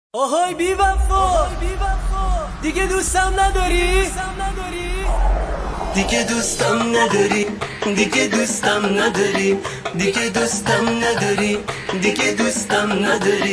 آهای بی وفا دیگه دوستم نداری؟ دیگه دوستم نداری، دیگه دوستم نداری، دیگه دوستم نداری، دیگه دوستم نداری.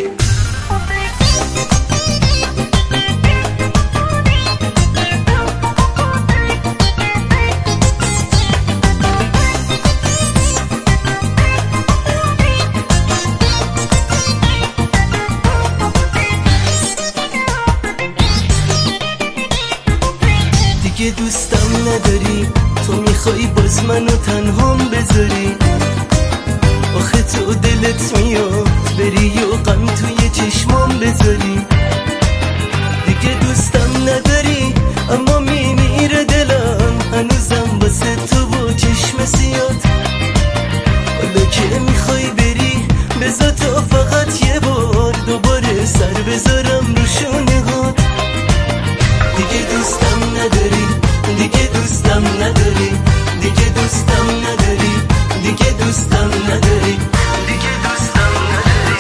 دیگه دوستم نداری، تو میخوای باز منو تنهام بذاری. آخه تو دلت میاد بری و غم توی چشمام بذاری. دیگه دوستم نداری اما میمیره دلم هنوزم واسه تو و چشم سیاد. حالا که میخوای بری بذار تا فقط یه بار دوباره سر بذارم رو شونه هات. دیگه دوستم نداری، دیگه دوستم نداری، دیگه دوستم نداری، دیگه دوستم نداری، دیگه دوستم نداری.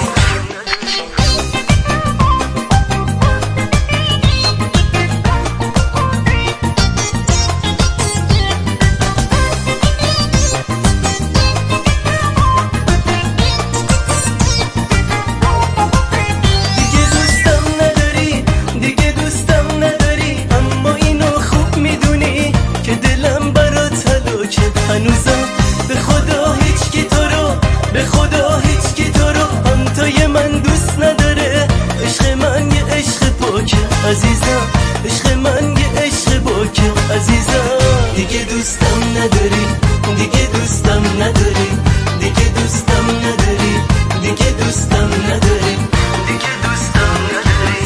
دیگه دوستم نداری، دیگه دوستم نداری، اما اینو خوب میدونی که دلم برات هلاکه. هنوزم به خدا هیچکی تو رو، به خدا هیچکی تو رو همتای من دوست نداره. عشق من یه عشق پاکه عزیزم، عشق من یه عشق پاکه عزیزم. دیگه دوستم نداری، دیگه دوستم نداری، دیگه دوستم نداری، دیگه دوستم نداری، دیگه دوستم نداری.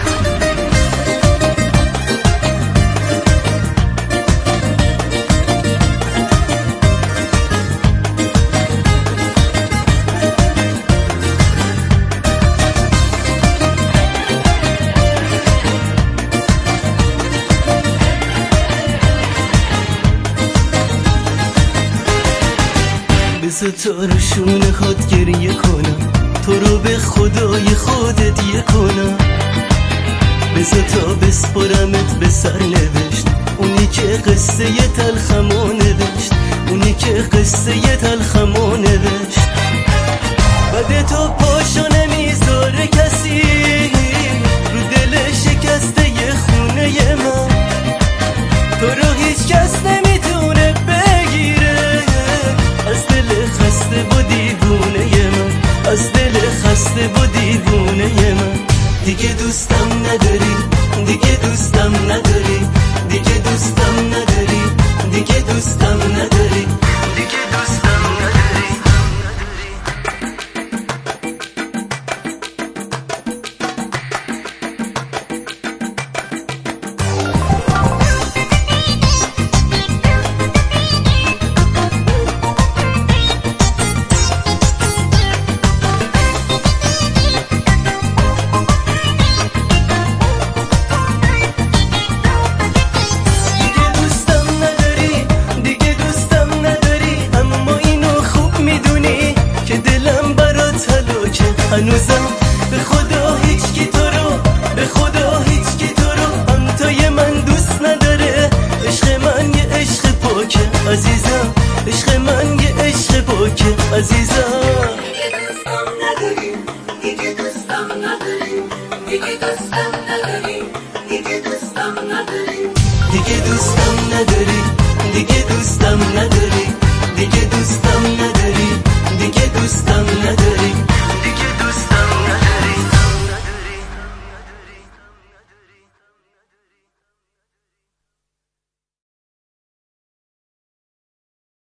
بذار تا رو شونه هات گریه کنم، تو رو به خدای خودت یه کنم. بذار تا بسپرمت به سر نوشت اونی که قصه ی تلخمو نوشت، اونی که قصه ی تلخمو نوشت. بعد تو پاشو نمیذاره کسی رو دل شکسته ی خونه ی من. تو رو هیچ کس نمیتونه بگیره از دل خسته و دیوونه ی من، از دل خسته و دیوونه ی من. دیگه دوستم نداری، دیگه دوستم نداری، دیگه دوستم نداری، دیگه دوستم نداری، دیگه دوستم نداری. هنوزم به خدا هیچکی تو رو، به خدا هیچکی تو رو همتای من دوست نداره. عشق من یه عشق پاکه عزیزم، عشق من یه عشق پاکه عزیزم. دیگه دوستم نداری، دیگه دوستم نداری، دیگه دوستم نداری، دیگه دوستم نداری، دیگه دوستم نداری.